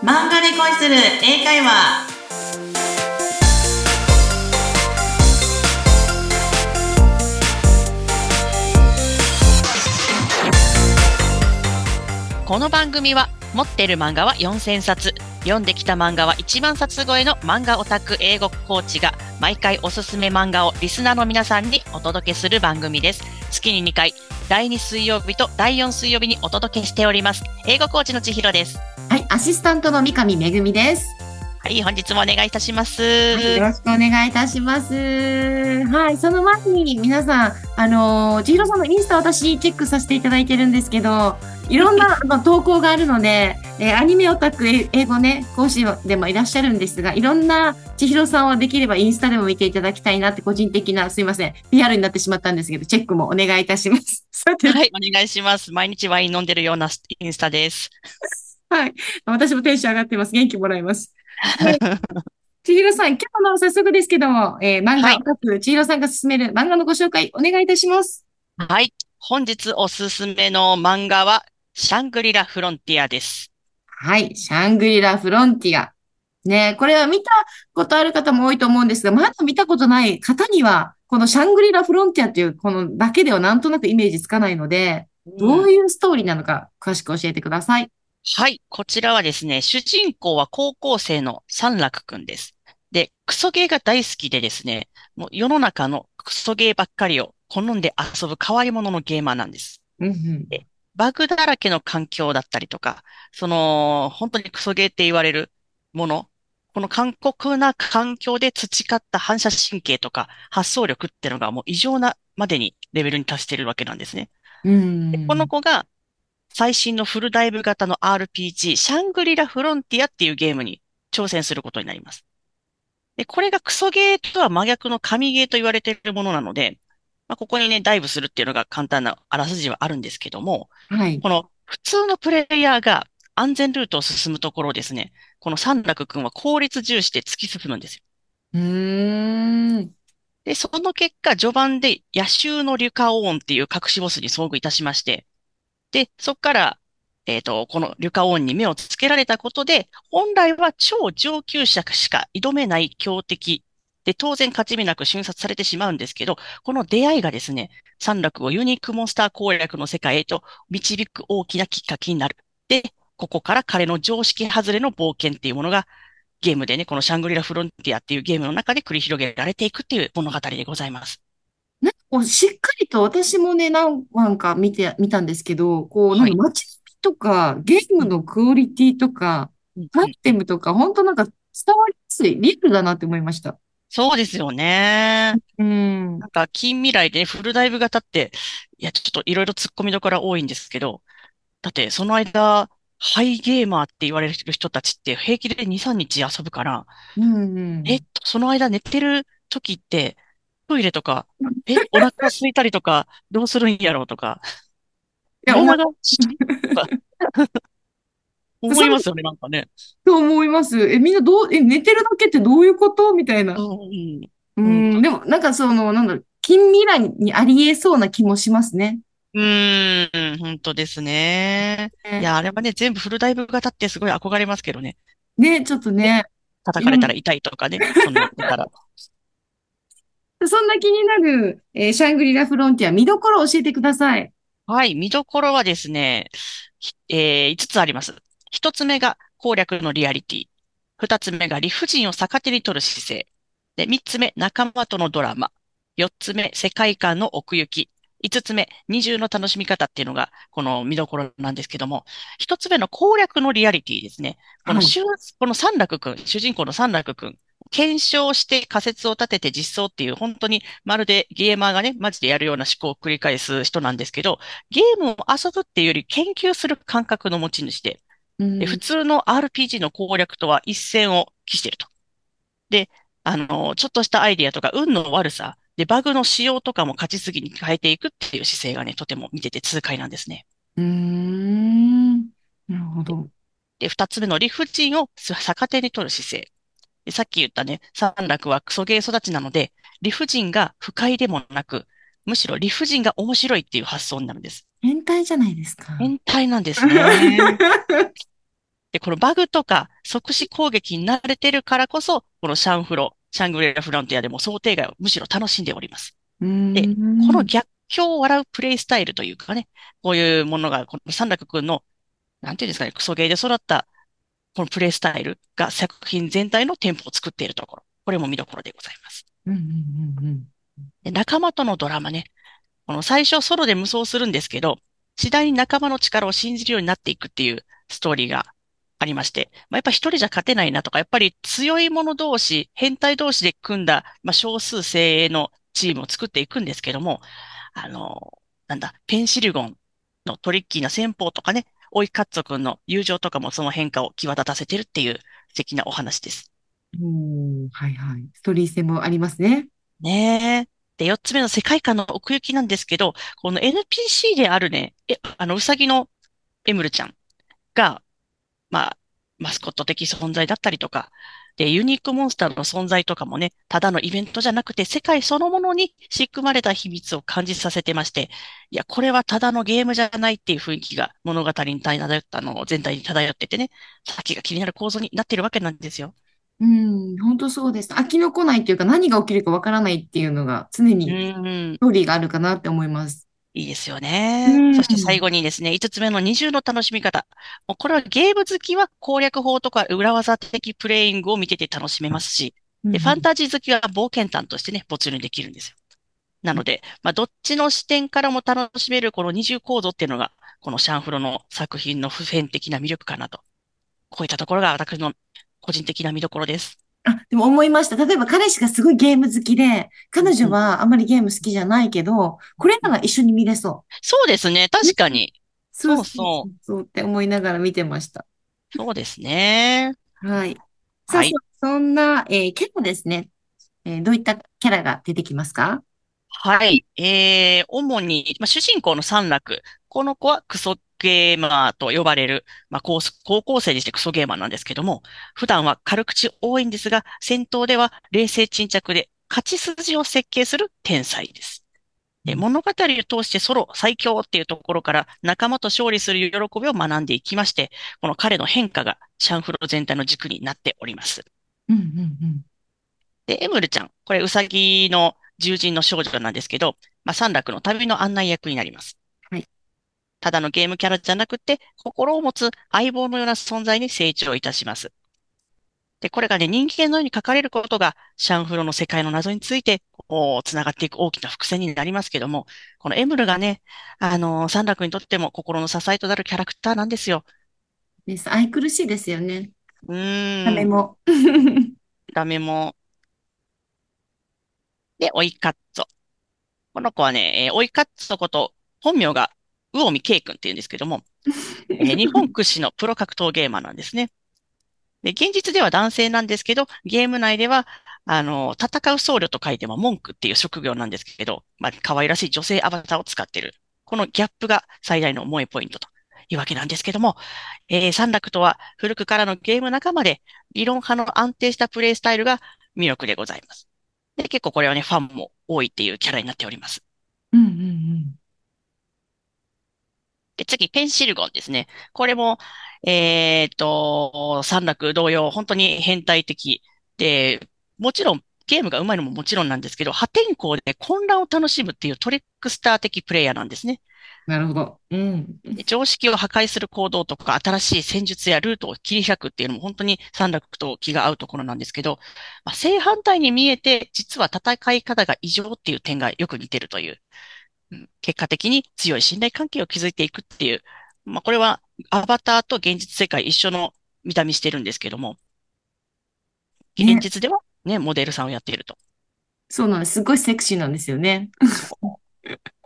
漫画で恋する英会話。 この番組は持ってる漫画は4000冊、読んできた漫画は1万冊超えの漫画オタク英語コーチが毎回おすすめ漫画をリスナーの皆さんにお届けする番組です。月に2回、第2水曜日と第4水曜日にお届けしております。英語コーチの千尋です。 はい、アシスタントの三上めぐみです。 はい、本日もお願いいたします。 はい、よろしくお願いいたします。はい、その前に皆さん、千尋さんのインスタ私チェックさせていただいてるんですけど、いろんな投稿があるので、アニメオタク英語ね、講師でもいらっしゃるんですが、いろんな千尋さんはできればインスタでも見ていただきたいなって個人的な、すいません、PR になってしまったんですけど、チェックもお願いいたします。さて、 はい、お願いします。毎日ワイン飲んでるようなインスタです。 はい、私もテンション上がってます。元気もらいます。で千尋さん、今日の早速ですけども、漫はい、 画オタク、千尋さんが勧める漫画のご紹介、お願いいたします。 はい。本日おすすめの漫画はシャングリラ・フロンティアです。 はい、シャングリラ・フロンティア。ね、これは見たことある方も多いと思うんですが、まだ見たことない方には、このシャングリラ・フロンティアっていう、このだけではなんとなくイメージつかないので、 うん。 どういうストーリーなのか、詳しく教えてください。 はい。こちらはですね、主人公は高校生の三楽くんです。で、クソゲーが大好きでですね、もう世の中のクソゲーばっかりを好んで遊ぶ変わり者のゲーマーなんです。 うんうん。 で、バグだらけの環境だったりとか、本当にクソゲーって言われるもの、この過酷な環境で培った反射神経とか発想力っていうのがもう異常なまでにレベルに達しているわけなんですね。 うで、このん。 子が最新のフルダイブ型の RPG、シャングリラ・フロンティアっていうゲームに挑戦することになります。で、これがクソゲーとは真逆の神ゲーと言われているものなので、ここにね、ダイブするっていうのが簡単なあらすじはあるんですけども、 はい。 この普通のプレイヤーが安全ルートを進むところをですね、この三楽君は効率重視で突き進むんですよ。 うーん。 で、その結果、序盤で野襲のリュカオーンっていう隠しボスに遭遇いたしまして、で、そこから、このリュカオーンに目をつけられたことで、本来は超上級者しか挑めない強敵で、当然勝ち目なく瞬殺されてしまうんですけど、この出会いがですね、三楽をユニークモンスター攻略の世界へと導く大きなきっかけになる。で、ここから彼の常識外れの冒険っていうものがゲームでね、このシャングリラフロンティアっていうゲームの中で繰り広げられていくっていう物語でございます。 なんかこうしっかりと私もね、何か見たんですけど、こう、なんはい。 か街並みとか、ゲームうん、 のクオリティとか、 うん、 アイうん。 テムとか、本当なんか伝わりやすい、リアルだなって思いました。 そうですよね。 うん。 なんか近未来でね、フルダイブ型って、いや、ちょっといろいろ突っ込みどころ多いんですけど、だってその間、ハイゲーマーって言われる人たちって平気で2、3日遊ぶから、 うん、うん。 その間寝てる時って、トイレとか、お腹空いたりとか、どうするんやろうとか、 いや、 体がとか思そういますよね、なんかね。 と思います。みんな寝てるだけってどういうことみたいな。 うん、 ううん、 ん、でも、なんかなんだろう、近未来にありえそうな気もしますね。 本当ですね。いね、 や、あれはね、全部フルダイブ型ってすごい憧れますけどね。 ね、ちょっとで、 ね。 叩かれたら痛いとかね、そんな寝たら。 そんな気になる、シャングリラフロンティア、見どころを教えてください。 はい、見どころはですね、5つあります。1つ目が攻略のリアリティ。2つ目が理不尽を逆手に取る姿勢。で、3つ目、仲間とのドラマ。4つ目、世界観の奥行き。5つ目、二重の楽しみ方っていうのが、この見どころなんですけども、1つ目の攻略のリアリティですね。 はい。 この三楽くん、主人公の三楽くん、検証して仮説を立てて実装っていう、本当にまるでゲーマーがね、マジでやるような思考を繰り返す人なんですけど、ゲームを遊ぶっていうより研究する感覚の持ち主で、普うん、 通の RPG の攻略とは一線を期していると。で、ちょっとしたアイディアとか運の悪さ、で、バグの仕様とかも勝ちすぎに変えていくっていう姿勢がね、とても見てて痛快なんですね。 うーん。なるほど。 で、二つ目の理不尽を逆手に取る姿勢。で、さっき言ったね、三楽はクソゲー育ちなので、理不尽が不快でもなく、むしろ理不尽が面白いっていう発想になるんです。 変態じゃないですか。 変態なんですね。 で、このバグとか即死攻撃に慣れてるからこそ、このシャングリラフロンティアでも想定外をむしろ楽しんでおります。 うーで、このん。 逆境を笑うプレイスタイルというかね、こういうものが、この三楽くんの、なんていうんですかね、クソゲーで育ったこのプレイスタイルが作品全体のテンポを作っているところ。これも見どころでございます。 うんうんうんで、仲間とのドラマね。この最初ソロで無双するんですけど、次第に仲間の力を信じるようになっていくっていうストーリーがありまして、やっぱ一人じゃ勝てないなとか、やっぱり強い者同士、変態同士で組んだ、少数精鋭のチームを作っていくんですけども、あの、ペンシルゴンのトリッキーな戦法とかね、オイカッツォ君の友情とかもその変化を際立たせてるっていう素敵なお話です。 うん。おー、はいはい。ストーリー性もありますね。 ねえ。で、四つ目の世界観の奥行きなんですけど、この NPC であるね、うさぎのエムルちゃんが、まあ、マスコット的存在だったりとか、で、ユニークモンスターの存在とかもね、ただのイベントじゃなくて、世界そのものに仕組まれた秘密を感じさせてまして、いや、これはただのゲームじゃないっていう雰囲気が物語に漂った、全体に漂っててね、先が気になる構造になっているわけなんですよ。 うん、本当そうです。飽きのこないっていうか何が起きるかわからないっていうのが常うにーん。 ストーリーがあるかなって思います。 いいですようね。そして最ん。 後にですね、五つ目の二重の楽しみ方。もうこれはゲーム好きは攻略法とか裏技的プレイングを見てて楽しめますし、で、ファンうんタジー好きは冒険探としてね、没入できるんですよ。なので、どっちの視点からも楽しめるこの二重構造っていうのが、このシャンフロの作品の普遍的な魅力かなと。こういったところが私の個人的な見どころです。 あ、でも思いました。例えば彼氏がすごいゲーム好きで、彼女うんうんはあまりゲーム好きじゃないけど、これなら一緒に見れそそうですね。 う。ね。 確かに。そうそうそうそう。 そうそうって思いながら見てました。 そうですね。 はい。さあ、 はい。 そんな、キャラですね。どういったキャラが出てきますか？ はい。主に、主人公の三楽。この子はクソゲーマーと呼ばれる、高校生にしてクソゲーマーなんですけども、普段は軽口多いんですが、戦闘では冷静沈着で勝ち筋を設計する天才です。物語を通してソロ最強っていうところから仲間と勝利する喜びを学んでいきまして、この彼の変化がシャンフロ全体の軸になっております。 うんうんで、エムルちゃん、これウサギの獣人の少女なんですけど、三楽の旅の案内役になります。 はい。 ただのゲームキャラじゃなくて、心を持つ相棒のような存在に成長いたします。で、これがね、人間のように書かれることが、シャンフロの世界の謎について、つながっていく大きな伏線になりますけども、このエムルがね、三楽にとっても心の支えとなるキャラクターなんですよ。 です。愛くるしいですよね。 うーん、 ダメも。 ダメも。で、追いカッツォ。この子はね、追いカッツォこと、本名が、魚見圭君って言うんですけども、日本屈指のプロ格闘ゲーマーなんですね。で、現実では男性なんですけど、ゲーム内では、戦う僧侶と書いても文句っていう職業なんですけど、可愛らしい女性アバターを使っている。このギャップが最大の萌えポイントというわけなんですけども、三楽とは古くからのゲーム仲間で、理論派の安定したプレイスタイルが魅力でございます。で、結構これはね、ファンも多いっていうキャラになっております。 うんうんで、次、ペンシルゴンですね。これも、三楽同様、本当に変態的で、もちろん、ゲームが上手いのももちろんなんですけど、破天荒で混乱を楽しむっていうトリックスター的プレイヤーなんですね。 なるほど。うん。 で常識を破壊する行動とか、新しい戦術やルートを切り開くっていうのも本当に三楽と気が合うところなんですけど、正反対に見えて、実は戦い方が異常っていう点がよく似てるという。結果的に強い信頼関係を築いていくっていう、これはアバターと現実世界一緒の見た目してるんですけども、現ね。 実ではね、モデルさんをやっていると。 そうなんです。すごいセクシーなんですよね。 そう。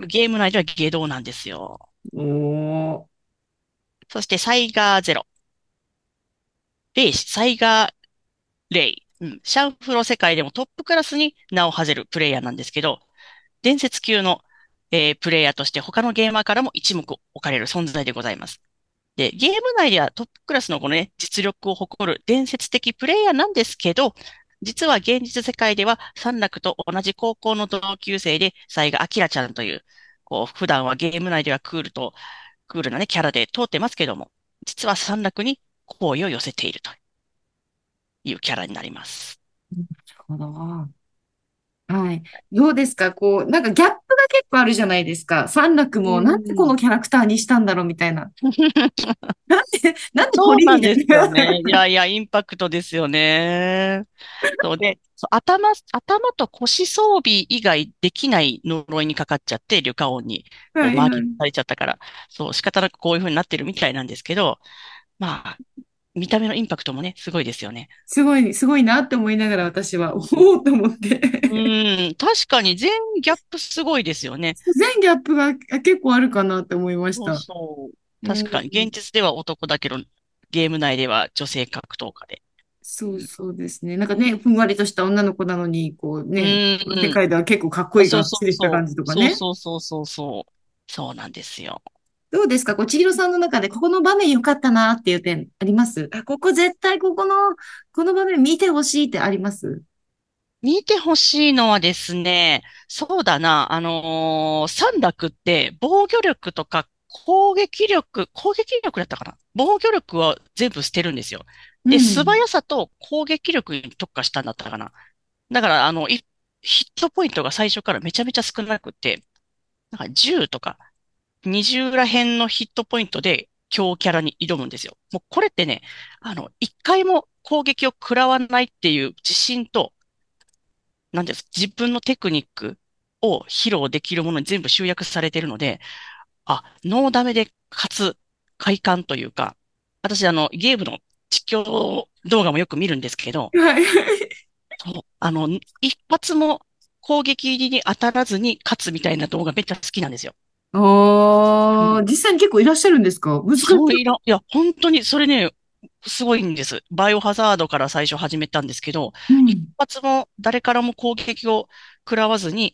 ゲーム内では下道なんですよ。 おー。 そしてサイガーゼロ。レイシ、サイガーレイ。シャンフロ世界でもトップクラスに名を馳せるプレイヤーなんですけど、伝説級の、プレイヤーとして他のゲーマーからも一目置かれる存在でございます。で、ゲーム内ではトップクラスのこのね、実力を誇る伝説的プレイヤーなんですけど、実は現実世界では三楽と同じ高校の同級生で、サイガ・アキラちゃんという、普段はゲーム内ではクールなね、キャラで通ってますけども、実は三楽に好意を寄せているというキャラになります。 なるほど。はい。どうですかなんかギャップが結構あるじゃないですか。三楽うも、なんでこん。 のキャラクターにしたんだろうみたいな。なんでそうなんで鳥みたいな。 すよね。いやいや、インパクトですよね。そうで、頭と腰装備以外できない呪いにかかっちゃって、リュカオンに、 はい、 マーはい。 キングされちゃったから、そう、仕方なくこういう風になってるみたいなんですけど、まあ、見た目のインパクトもね、すごいですよね。 すごい、すごいなって思いながら私は、おうん、 おーと思って。 確かに全ギャップすごいですよね。 全ギャップが結構あるかなって思いましそうた。 そう。 うん、 確かに、現実では男だけど、ゲーム内では女性格闘家で。 そうそうですね。なんかね、ふんわりとした女の子なのに、 うね、世ん。 界では結構かっこいいそうがっちりしたそうそう。 感じとかそうね。 そうそうそうそう。そうなんですよ。 どうですか千尋さんの中でここの場面良かったなっていう点あります？あ、ここ絶対この場面見てほしいってあります？ 見てほしいのはですね、そうだな、サンラクって防御力とか攻撃力だったかな、防御力は全部捨てるんですよ。で、素うん。 早さと攻撃力に特化したんだったかな。だから、ヒットポイントが最初からめちゃめちゃ少なくて、なんか10とか20ら辺のヒットポイントで強キャラに挑むんですよ。もうこれってね、一回も攻撃を食らわないっていう自信と、なんです。自分のテクニックを披露できるものに全部集約されているので、ノーダメで勝つ快感というか、私ゲームの実況動画もよく見るんですけど、 はい。 そう一発も攻撃に当たらずに勝つみたいな動画めっちゃ好きなんですよ。うん。 実際に結構いらっしゃるんですか？難しい。 いや、本当にそれね、すごいんです。バイオハザードから最初始めたんですけど、一うん。 発も誰からも攻撃を食らわずに、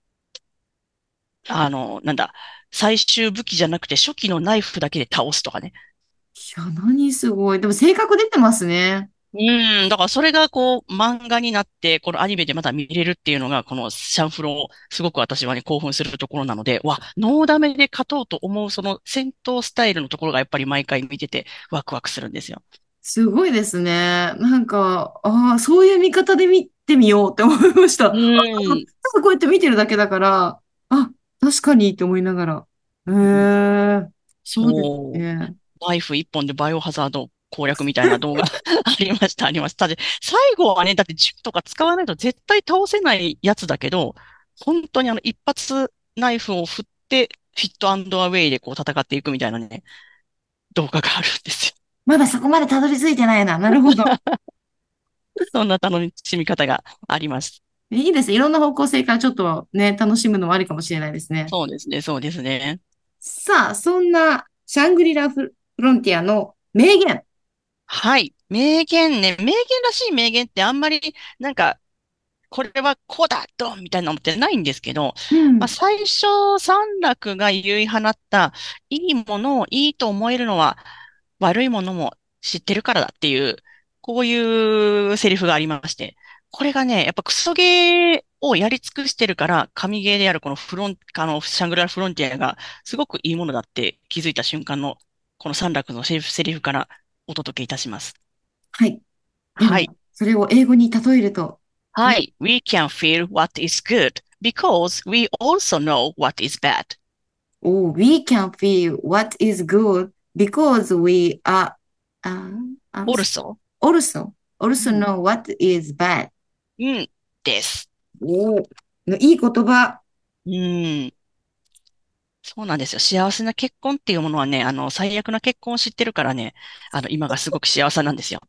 なんだ、最終武器じゃなくて初期のナイフだけで倒すとかね。 いや、何すごい。でも性格出てますね。 だからそれがこう漫画になって、このアニメでまた見れるっていうのが、このシャンフロ、すごく私はね、興奮するところなので、ノーダメで勝とうと思うその戦闘スタイルのところがやっぱり毎回見ててワクワクするんですよ。 すごいですね。なんか、そういう見方で見てみようって思いました。 うたん。 だこうやって見てるだけだから、確かにって思いながら。そうですそう。 ね。 ナイフ一本でバイオハザード攻略みたいな動画ありました、ありました。で、最後はね、だって銃とか使わないと絶対倒せないやつだけど、本当に一発ナイフを振って、フィットアンドアウェイでこう戦っていくみたいなね、動画があるんですよ。 まだそこまでたどり着いてないな。なるほど。 そんな楽しみ方があります。 いいですね。いろんな方向性からちょっとね、楽しむのもありかもしれないですね。 そうですね、そうですね。 さあ、そんなシャングリラフロンティアの名言。 はい。名言ね。名言らしい名言ってあんまり、なんか、これはこうだドンみたいなのってないんですけど、 うん。 最初、三楽が言い放った、いいものをいいと思えるのは、悪いものも知ってるからだっていう、こういうセリフがありまして、これがね、やっぱクソゲーをやり尽くしてるから、神ゲーであるこのシャングリラフロンティアがすごくいいものだって気づいた瞬間の、この三楽のセリフからお届けいたします。 はい。では、 はい。 それを英語に例えると、 はい。We can feel what is good because we also know what is bad. We can feel what is good because we are, uh, also. also うん。 know what is bad. うん。です。 おー、いい言葉。 うん。そうなんですよ。幸せな結婚っていうものはね、最悪な結婚を知ってるからね、今がすごく幸せなんですよ。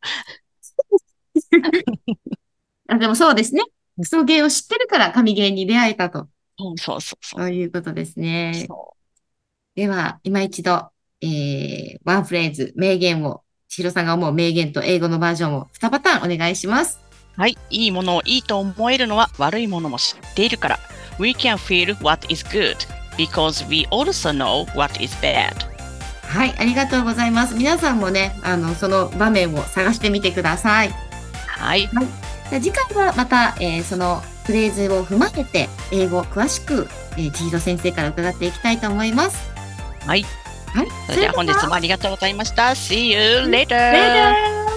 でもそうですね。クソゲーを知ってるから神ゲーに出会えたと。 そうそうそうそう。 そういうことですね。 そでは、今一度、ワンフレーズ、名言を、千尋さんが思う名言と英語のバージョンを2パターンお願いします。 う。はい。いいものをいいと思えるのは悪いものも知っているから。We can feel what is good because we also know what is bad. はい、ありがとうございます。皆さんもね、その場面を探してみてください。 はい。 はい。じゃあ次回はまた、そのフレーズを踏まえて、英語を詳しく、千尋先生から伺っていきたいと思います。 はい。 はい。 それでは本日もありがとうございました。See you later! Later!